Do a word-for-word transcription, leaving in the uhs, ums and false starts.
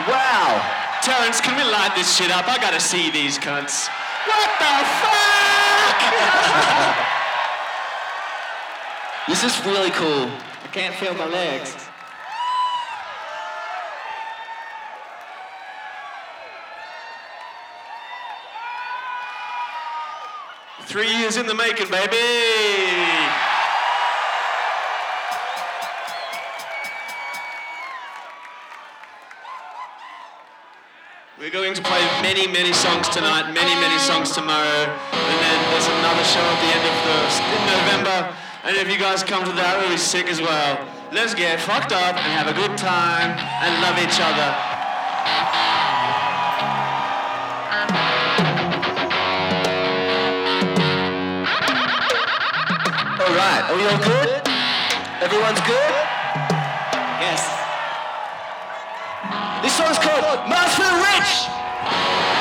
Wow. Terrence, can we light this shit up? I gotta see these cunts. What the fuck? This is really cool. I can't feel my legs. Three years in the making, baby. We're going to play many, many songs tonight, many, many songs tomorrow, and then there's another show at the end of the in November. And if you guys come to that, we'll be sick as well. Let's get fucked up and have a good time and love each other. All right, are we all good? Everyone's good? Yes. This song's called Master Rich!